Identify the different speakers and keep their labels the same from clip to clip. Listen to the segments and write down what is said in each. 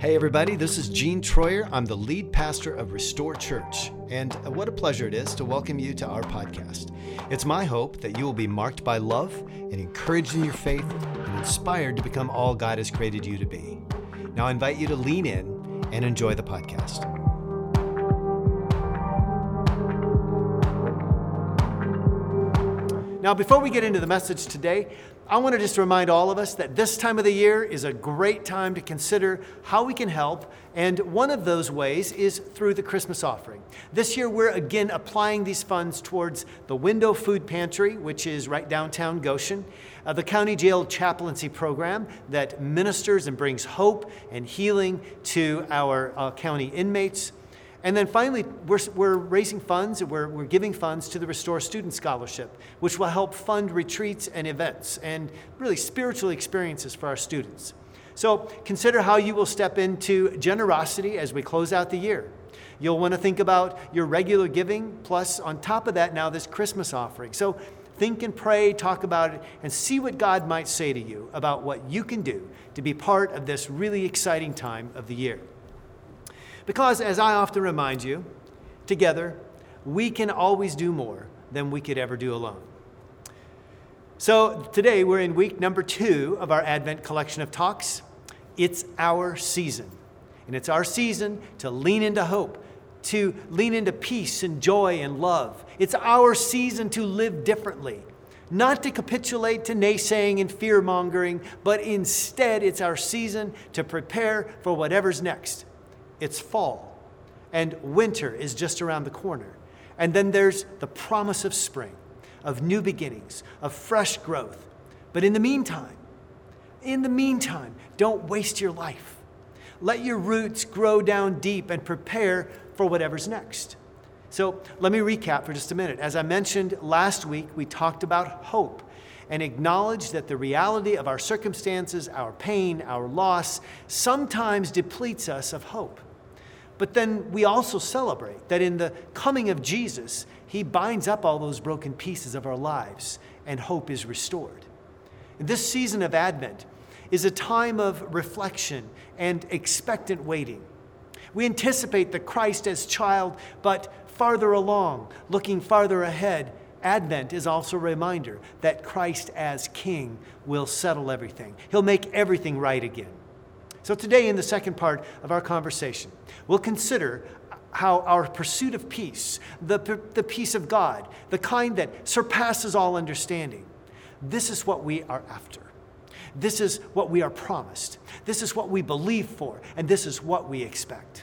Speaker 1: Hey everybody, this is Gene Troyer. I'm the lead pastor of Restore Church, and what a pleasure it is to welcome you to our podcast. It's my hope that you will be marked by love and encouraged in your faith and inspired to become all God has created you to be. Now I invite you to lean in and enjoy the podcast. Now, before we get into the message today, I want to just remind all of us that this time of the year is a great time to consider how we can help, and one of those ways is through the Christmas offering. This year, we're again applying these funds towards the Window Food Pantry, which is right downtown Goshen, the County Jail Chaplaincy Program that ministers and brings hope and healing to our county inmates. And then finally, we're raising funds, and we're giving funds to the Restore Student Scholarship, which will help fund retreats and events and really spiritual experiences for our students. So consider how you will step into generosity as we close out the year. You'll want to think about your regular giving, plus on top of that now this Christmas offering. So think and pray, talk about it, and see what God might say to you about what you can do to be part of this really exciting time of the year. Because, as I often remind you, together, we can always do more than we could ever do alone. So today, we're in week number 2 of our Advent collection of talks. It's our season. And it's our season to lean into hope, to lean into peace and joy and love. It's our season to live differently, not to capitulate to naysaying and fear-mongering, but instead, it's our season to prepare for whatever's next. It's fall, and winter is just around the corner. And then there's the promise of spring, of new beginnings, of fresh growth. But in the meantime, don't waste your life. Let your roots grow down deep and prepare for whatever's next. So let me recap for just a minute. As I mentioned last week, we talked about hope and acknowledged that the reality of our circumstances, our pain, our loss, sometimes depletes us of hope. But then we also celebrate that in the coming of Jesus, he binds up all those broken pieces of our lives and hope is restored. This season of Advent is a time of reflection and expectant waiting. We anticipate the Christ as child, but farther along, looking farther ahead. Advent is also a reminder that Christ as King will settle everything. He'll make everything right again. So today, in the second part of our conversation, we'll consider how our pursuit of peace, the peace of God, the kind that surpasses all understanding, this is what we are after. This is what we are promised. This is what we believe for, and this is what we expect.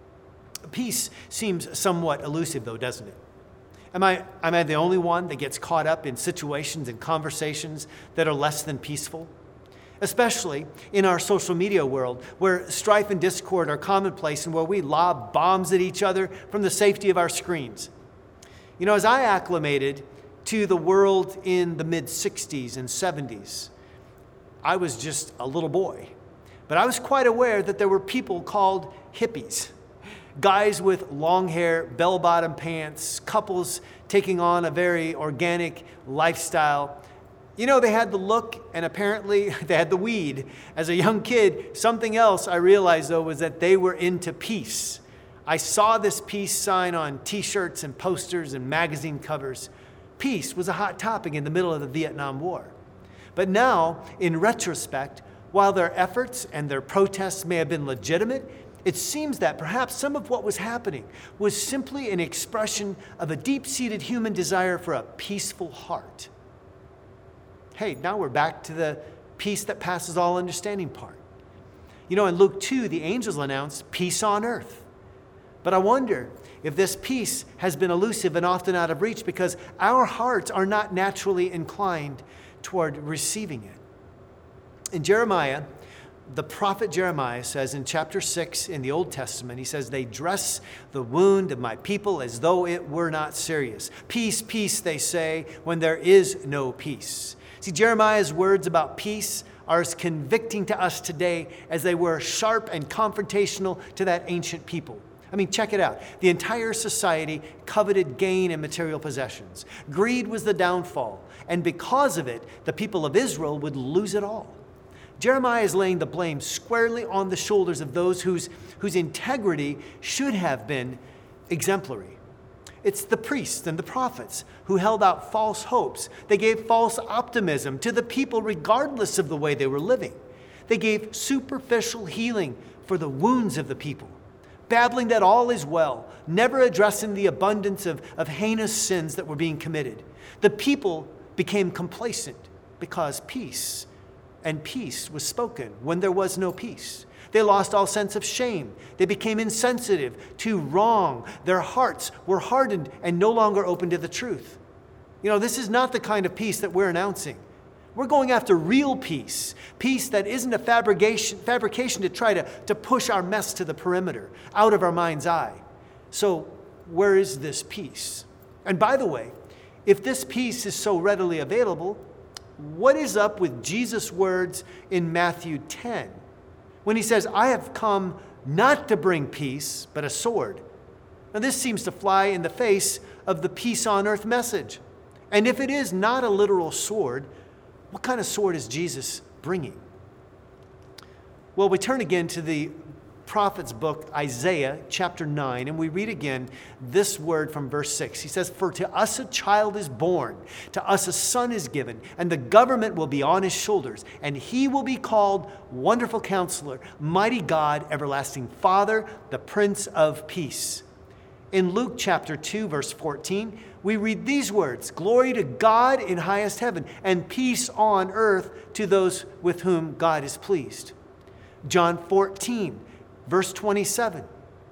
Speaker 1: Peace seems somewhat elusive, though, doesn't it? Am I the only one that gets caught up in situations and conversations that are less than peaceful? Especially in our social media world, where strife and discord are commonplace and where we lob bombs at each other from the safety of our screens. You know, as I acclimated to the world in the mid-60s and 70s, I was just a little boy. But I was quite aware that there were people called hippies. Guys with long hair, bell-bottom pants, couples taking on a very organic lifestyle. You know, they had the look, and apparently they had the weed. As a young kid, something else I realized, though, was that they were into peace. I saw this peace sign on T-shirts and posters and magazine covers. Peace was a hot topic in the middle of the Vietnam War. But now, in retrospect, while their efforts and their protests may have been legitimate, it seems that perhaps some of what was happening was simply an expression of a deep-seated human desire for a peaceful heart. Hey, now we're back to the peace that passes all understanding part. You know, in Luke 2, the angels announced peace on earth. But I wonder if this peace has been elusive and often out of reach because our hearts are not naturally inclined toward receiving it. In Jeremiah, the prophet Jeremiah says in chapter 6 in the Old Testament, he says, "They dress the wound of my people as though it were not serious. Peace, peace, they say, when there is no peace." See, Jeremiah's words about peace are as convicting to us today as they were sharp and confrontational to that ancient people. I mean, check it out. The entire society coveted gain and material possessions. Greed was the downfall, and because of it, the people of Israel would lose it all. Jeremiah is laying the blame squarely on the shoulders of those whose integrity should have been exemplary. It's the priests and the prophets who held out false hopes. They gave false optimism to the people regardless of the way they were living. They gave superficial healing for the wounds of the people, babbling that all is well, never addressing the abundance of heinous sins that were being committed. The people became complacent because peace was spoken when there was no peace. They lost all sense of shame. They became insensitive to wrong. Their hearts were hardened and no longer open to the truth. This is not the kind of peace that we're announcing. We're going after real peace, peace that isn't a fabrication to try to push our mess to the perimeter, out of our mind's eye. So where is this peace? And by the way, if this peace is so readily available, what is up with Jesus' words in Matthew 10 when he says, I have come not to bring peace, but a sword? Now this seems to fly in the face of the peace on earth message. And if it is not a literal sword, what kind of sword is Jesus bringing? Well, we turn again to the prophet's book, Isaiah chapter 9, and we read again this word from verse 6. He says, For to us a child is born, to us a son is given, and the government will be on his shoulders, and he will be called Wonderful Counselor, Mighty God, Everlasting Father, the Prince of Peace. In Luke chapter 2, verse 14, we read these words, Glory to God in highest heaven, and peace on earth to those with whom God is pleased. John 14, verse 27.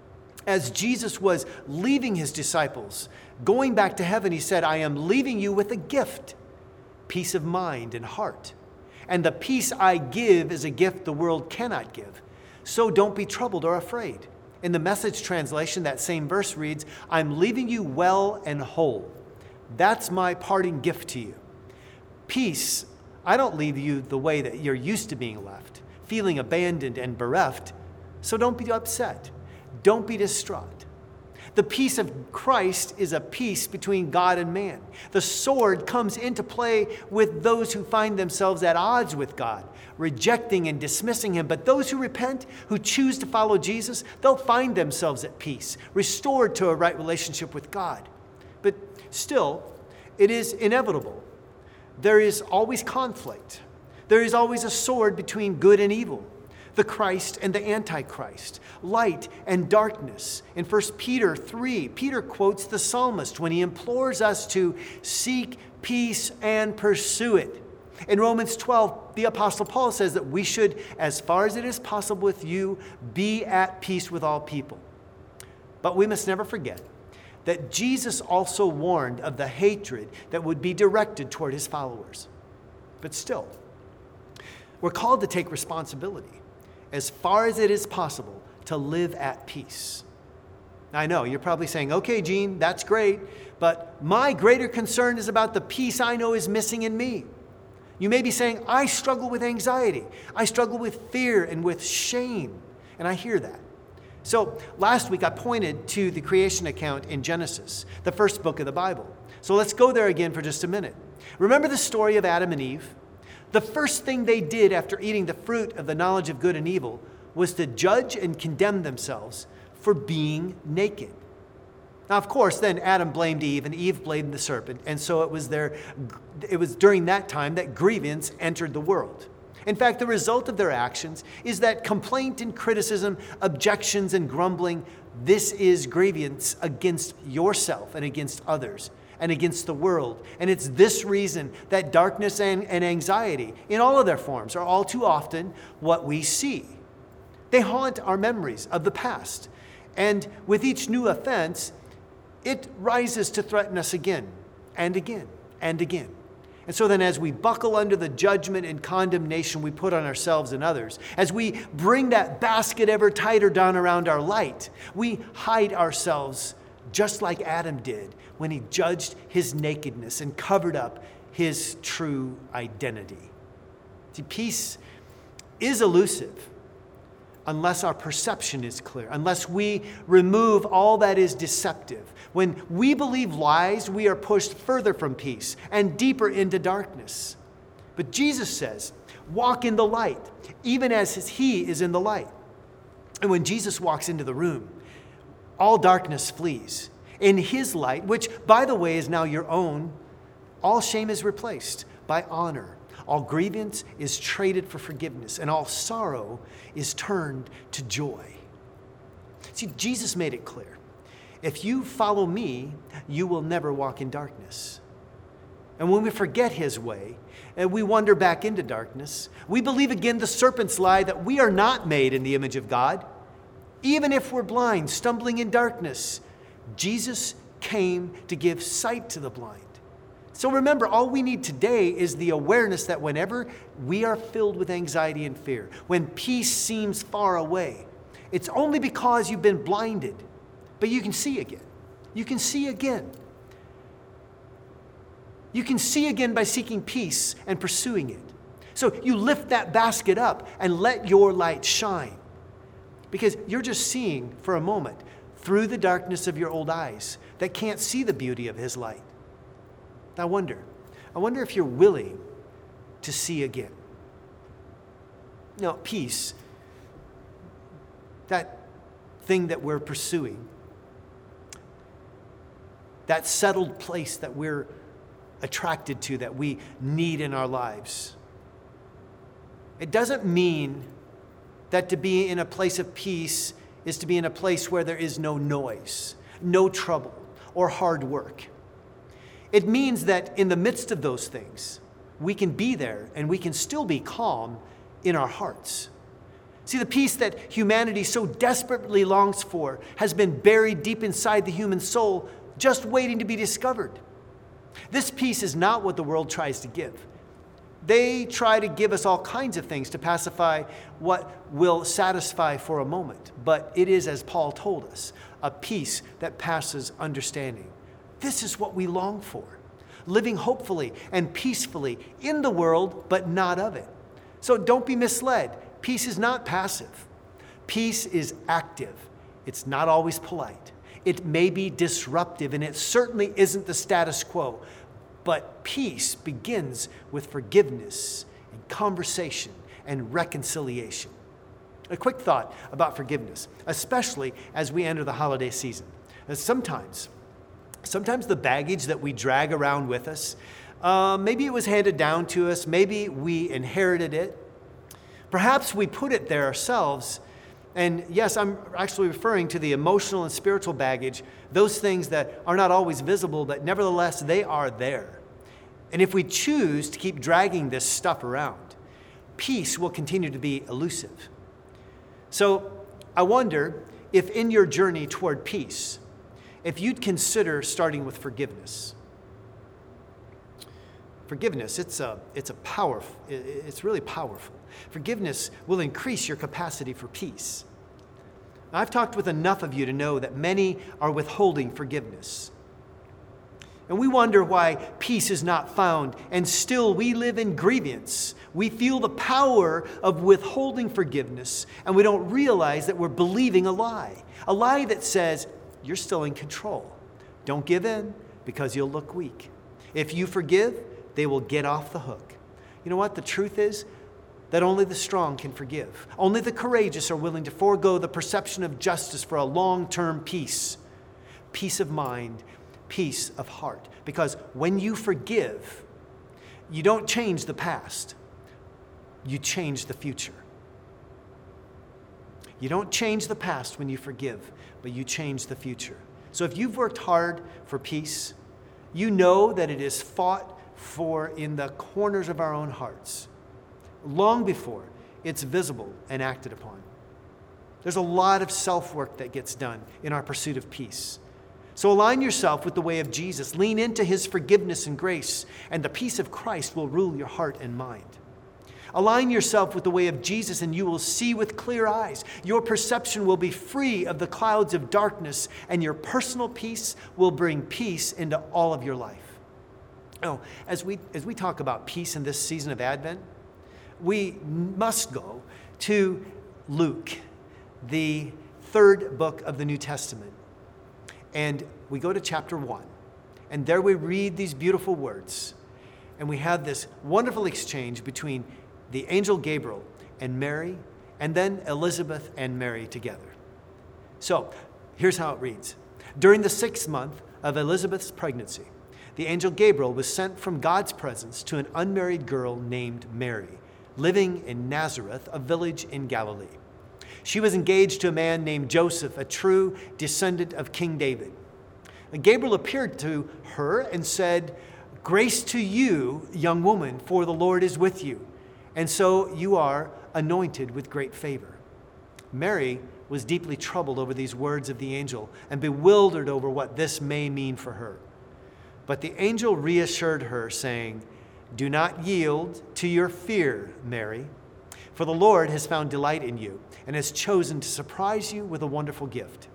Speaker 1: As Jesus was leaving his disciples, going back to heaven, he said, I am leaving you with a gift, peace of mind and heart. And the peace I give is a gift the world cannot give. So don't be troubled or afraid. In the Message translation, that same verse reads, I'm leaving you well and whole. That's my parting gift to you. Peace, I don't leave you the way that you're used to being left, feeling abandoned and bereft. So don't be upset. Don't be distraught. The peace of Christ is a peace between God and man. The sword comes into play with those who find themselves at odds with God, rejecting and dismissing him. But those who repent, who choose to follow Jesus, they'll find themselves at peace, restored to a right relationship with God. But still, it is inevitable. There is always conflict. There is always a sword between good and evil, the Christ and the Antichrist, light and darkness. In 1 Peter 3, Peter quotes the psalmist when he implores us to seek peace and pursue it. In Romans 12, the Apostle Paul says that we should, as far as it is possible with you, be at peace with all people. But we must never forget that Jesus also warned of the hatred that would be directed toward his followers. But still, we're called to take responsibility, as far as it is possible, to live at peace. I know, you're probably saying, okay, Gene, that's great, but my greater concern is about the peace I know is missing in me. You may be saying, I struggle with anxiety. I struggle with fear and with shame. And I hear that. So last week I pointed to the creation account in Genesis, the first book of the Bible. So let's go there again for just a minute. Remember the story of Adam and Eve? The first thing they did after eating the fruit of the knowledge of good and evil was to judge and condemn themselves for being naked. Now, of course, then Adam blamed Eve and Eve blamed the serpent. And so it was during that time that grievance entered the world. In fact, the result of their actions is that complaint and criticism, objections and grumbling, this is grievance against yourself and against others and against the world. And it's this reason that darkness and anxiety, in all of their forms, are all too often what we see. They haunt our memories of the past. And with each new offense, it rises to threaten us again and again and again. And so then as we buckle under the judgment and condemnation we put on ourselves and others, as we bring that basket ever tighter down around our light, we hide ourselves just like Adam did when he judged his nakedness and covered up his true identity. See, peace is elusive unless our perception is clear, unless we remove all that is deceptive. When we believe lies, we are pushed further from peace and deeper into darkness. But Jesus says, Walk in the light, even as he is in the light. And when Jesus walks into the room, all darkness flees. In his light, which, by the way, is now your own, all shame is replaced by honor. All grievance is traded for forgiveness, and all sorrow is turned to joy. See, Jesus made it clear. If you follow me, you will never walk in darkness. And when we forget his way, and we wander back into darkness, we believe again the serpent's lie that we are not made in the image of God. Even if we're blind, stumbling in darkness, Jesus came to give sight to the blind. So remember, all we need today is the awareness that whenever we are filled with anxiety and fear, when peace seems far away, it's only because you've been blinded. But you can see again. You can see again. You can see again by seeking peace and pursuing it. So you lift that basket up and let your light shine. Because you're just seeing for a moment through the darkness of your old eyes that can't see the beauty of his light. I wonder if you're willing to see again. Now, peace, that thing that we're pursuing, that settled place that we're attracted to, that we need in our lives. It doesn't mean that to be in a place of peace is to be in a place where there is no noise, no trouble, or hard work. It means that in the midst of those things, we can be there and we can still be calm in our hearts. See, the peace that humanity so desperately longs for has been buried deep inside the human soul, just waiting to be discovered. This peace is not what the world tries to give. They try to give us all kinds of things to pacify what will satisfy for a moment. But it is, as Paul told us, a peace that passes understanding. This is what we long for, living hopefully and peacefully in the world, but not of it. So don't be misled. Peace is not passive. Peace is active. It's not always polite. It may be disruptive, and it certainly isn't the status quo. But peace begins with forgiveness and conversation and reconciliation. A quick thought about forgiveness, especially as we enter the holiday season. Sometimes the baggage that we drag around with us, maybe it was handed down to us, maybe we inherited it. Perhaps we put it there ourselves. And yes, I'm actually referring to the emotional and spiritual baggage, those things that are not always visible, but nevertheless, they are there. And if we choose to keep dragging this stuff around, peace will continue to be elusive. So I wonder if in your journey toward peace, if you'd consider starting with forgiveness. Forgiveness, it's really powerful. Forgiveness will increase your capacity for peace. I've talked with enough of you to know that many are withholding forgiveness. And we wonder why peace is not found, and still we live in grievance. We feel the power of withholding forgiveness, and we don't realize that we're believing a lie that says, you're still in control. Don't give in because you'll look weak. If you forgive, they will get off the hook. You know what? The truth is that only the strong can forgive. Only the courageous are willing to forego the perception of justice for a long-term peace. Peace of mind, peace of heart. Because when you forgive, you don't change the past. You change the future. You don't change the past when you forgive, but you change the future. So if you've worked hard for peace, you know that it is fought for in the corners of our own hearts, long before it's visible and acted upon. There's a lot of self-work that gets done in our pursuit of peace. So align yourself with the way of Jesus. Lean into his forgiveness and grace, and the peace of Christ will rule your heart and mind. Align yourself with the way of Jesus, and you will see with clear eyes. Your perception will be free of the clouds of darkness, and your personal peace will bring peace into all of your life. Now, as we talk about peace in this season of Advent, we must go to Luke, the third book of the New Testament. And we go to chapter 1. And there we read these beautiful words. And we have this wonderful exchange between the angel Gabriel and Mary, and then Elizabeth and Mary together. So here's how it reads. During the 6th month of Elizabeth's pregnancy, the angel Gabriel was sent from God's presence to an unmarried girl named Mary, living in Nazareth, a village in Galilee. She was engaged to a man named Joseph, a true descendant of King David. And Gabriel appeared to her and said, "Grace to you, young woman, for the Lord is with you, and so you are anointed with great favor." Mary was deeply troubled over these words of the angel and bewildered over what this may mean for her. But the angel reassured her, saying, "Do not yield to your fear, Mary, for the Lord has found delight in you and has chosen to surprise you with a wonderful gift.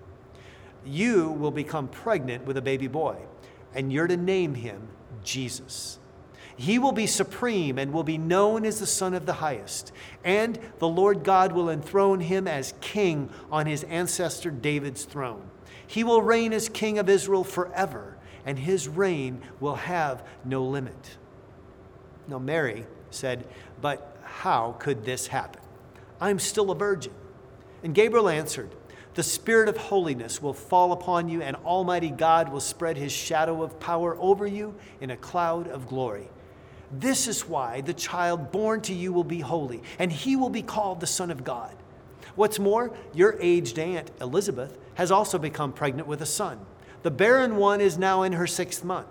Speaker 1: You will become pregnant with a baby boy, and you're to name him Jesus. He will be supreme and will be known as the Son of the Highest, and the Lord God will enthrone him as king on his ancestor David's throne. He will reign as king of Israel forever, and his reign will have no limit." Now Mary said, "But how could this happen? I'm still a virgin." And Gabriel answered, "The Spirit of holiness will fall upon you, and Almighty God will spread his shadow of power over you in a cloud of glory. This is why the child born to you will be holy, and he will be called the Son of God. What's more, your aged aunt, Elizabeth, has also become pregnant with a son. The barren one is now in her 6th month.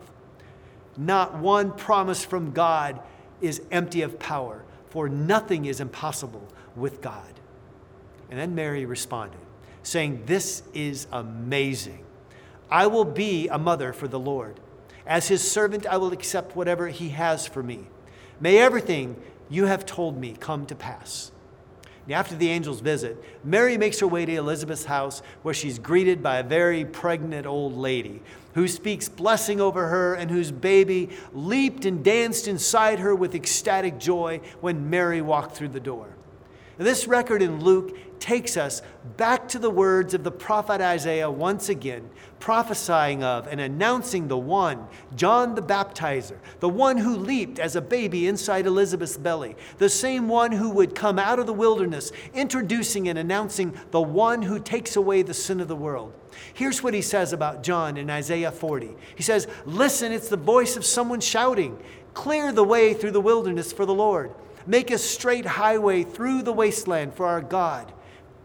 Speaker 1: Not one promise from God is empty of power, for nothing is impossible with God." And then Mary responded, saying, "This is amazing. I will be a mother for the Lord. As his servant, I will accept whatever he has for me. May everything you have told me come to pass." And after the angel's visit, Mary makes her way to Elizabeth's house, where she's greeted by a very pregnant old lady who speaks blessing over her and whose baby leaped and danced inside her with ecstatic joy when Mary walked through the door. And this record in Luke takes us back to the words of the prophet Isaiah once again, prophesying of and announcing the one, John the Baptizer, the one who leaped as a baby inside Elizabeth's belly, the same one who would come out of the wilderness, introducing and announcing the one who takes away the sin of the world. Here's what he says about John in Isaiah 40. He says, "Listen, it's the voice of someone shouting, 'Clear the way through the wilderness for the Lord. Make a straight highway through the wasteland for our God.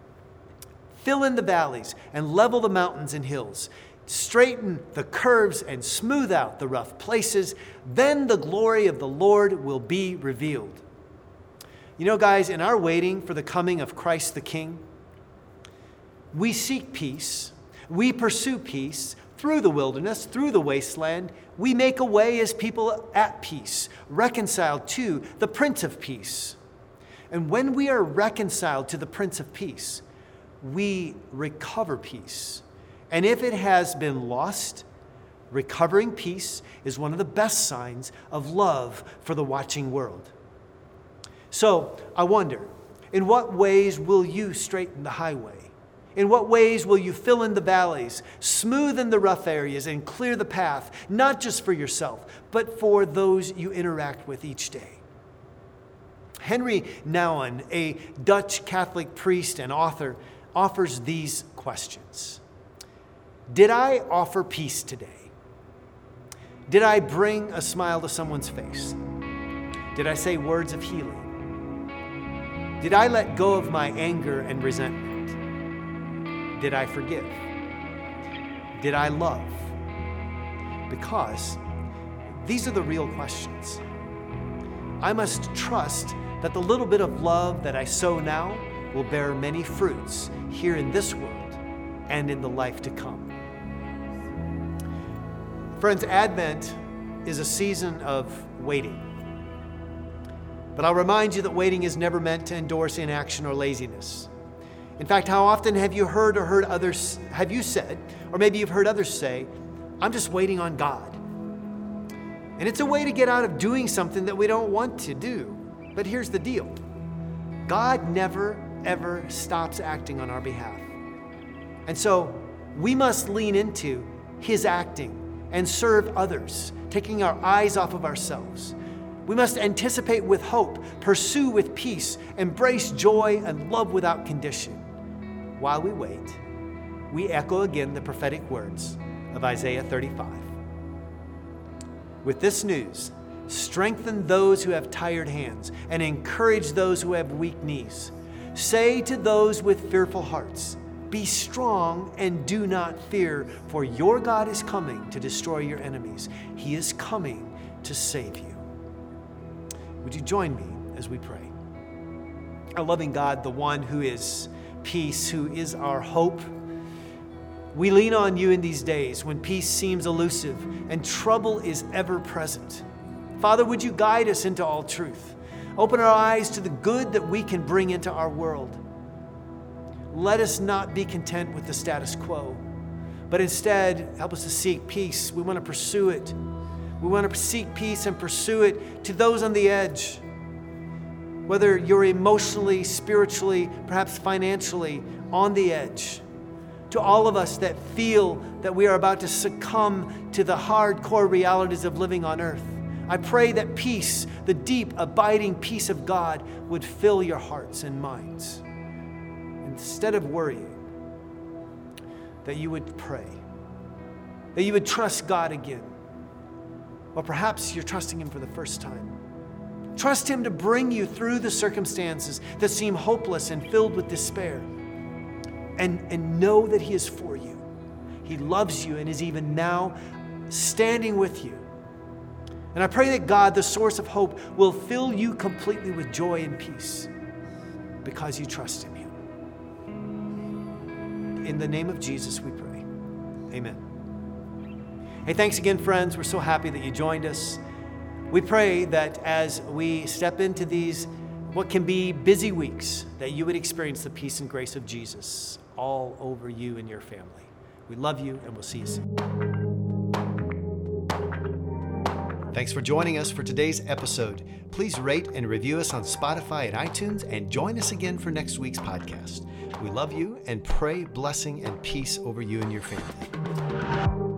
Speaker 1: Fill in the valleys and level the mountains and hills. Straighten the curves and smooth out the rough places. Then the glory of the Lord will be revealed." You know, guys, in our waiting for the coming of Christ the King, we seek peace. We pursue peace through the wilderness, through the wasteland. We make a way as people at peace, reconciled to the Prince of Peace. And when we are reconciled to the Prince of Peace, we recover peace. And if it has been lost, recovering peace is one of the best signs of love for the watching world. So I wonder, in what ways will you straighten the highway? In what ways will you fill in the valleys, smoothen the rough areas, and clear the path, not just for yourself, but for those you interact with each day? Henry Nouwen, a Dutch Catholic priest and author, offers these questions. Did I offer peace today? Did I bring a smile to someone's face? Did I say words of healing? Did I let go of my anger and resentment? Did I forgive? Did I love? Because these are the real questions. I must trust that the little bit of love that I sow now will bear many fruits here in this world and in the life to come. Friends, Advent is a season of waiting. But I'll remind you that waiting is never meant to endorse inaction or laziness. In fact, how often have you heard others, have you said, or maybe you've heard others say, "I'm just waiting on God." And it's a way to get out of doing something that we don't want to do. But here's the deal. God never, ever stops acting on our behalf. And so we must lean into his acting and serve others, taking our eyes off of ourselves. We must anticipate with hope, pursue with peace, embrace joy and love without condition. While we wait, we echo again the prophetic words of Isaiah 35. With this news, strengthen those who have tired hands and encourage those who have weak knees. Say to those with fearful hearts, be strong and do not fear, for your God is coming to destroy your enemies. He is coming to save you. Would you join me as we pray? Our loving God, the one who is peace, who is our hope, we lean on you in these days when peace seems elusive and trouble is ever present. Father, would you guide us into all truth? Open our eyes to the good that we can bring into our world. Let us not be content with the status quo, but instead help us to seek peace. We want to pursue it. We want to seek peace and pursue it to those on the edge. Whether you're emotionally, spiritually, perhaps financially on the edge. To all of us that feel that we are about to succumb to the hardcore realities of living on earth, I pray that peace, the deep, abiding peace of God, would fill your hearts and minds. Instead of worrying, that you would pray, that you would trust God again. Or perhaps you're trusting Him for the first time. Trust Him to bring you through the circumstances that seem hopeless and filled with despair. And know that He is for you. He loves you and is even now standing with you. And I pray that God, the source of hope, will fill you completely with joy and peace because you trust in Him. In the name of Jesus we pray. Amen. Hey, thanks again, friends. We're so happy that you joined us. We pray that as we step into these, what can be busy weeks, that you would experience the peace and grace of Jesus all over you and your family. We love you, and we'll see you soon. Thanks for joining us for today's episode. Please rate and review us on Spotify and iTunes, and join us again for next week's podcast. We love you and pray blessing and peace over you and your family.